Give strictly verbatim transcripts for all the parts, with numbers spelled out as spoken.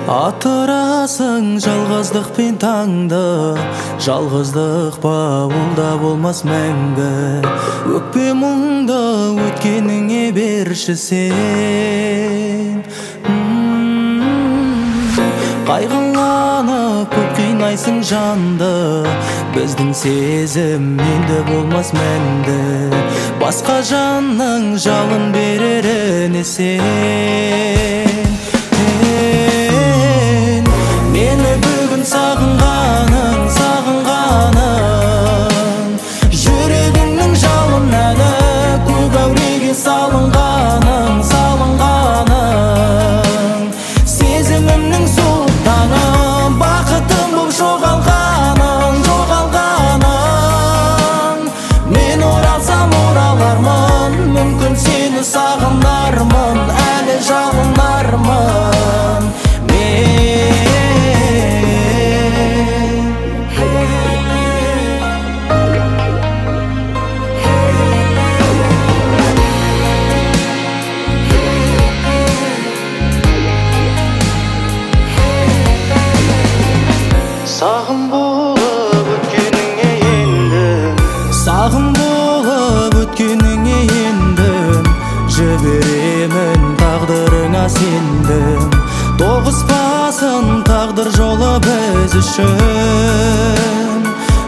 Атырасың жалғыздықпен таңды, жалғыздық бауылда болмас мәңгі. Өкпе мұңды өткеніңе берші сен. Қайғыланып көп қинайсың жанды, біздің сезім енді болмас мәңгі. Басқа жанның жалын береріне сен. Мені бүгін сағынғаның, сағынғаның, жүрегіңнің жалын әлі көп әуреге салынғаның, салынғаның. Сезімімнің суық таңы, бақытым бұл жоғалғаның, жоғалғаның. Мен оралсам оралармын, мүмкін сені сағынармын, әлі жалынармын. Сағым болып өткеніңе ендім, сағым болып өткеніңе ендім, жіберемін тағдырыңа сендім. Тоғыспасын тағдыр жолы біз үшін.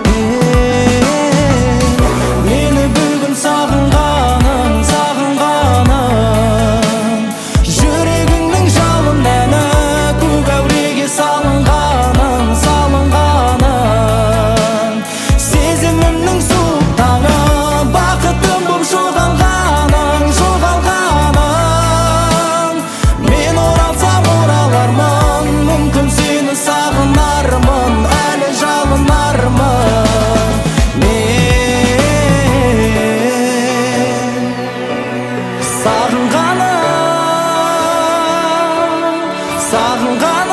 Мені бүгін сағынғаның, сағынғаның, жүрегіңнің жалын әні көк әуреге салынғаның, салынғаның. Сезімімнің суық таңы, бақытым бұл жоғалғаның, жоғалғаның. Мен оралсам оралармын, мүмкін сені сағынармын, әлі жалынармын. Мен сағынғаным, сағынғаным.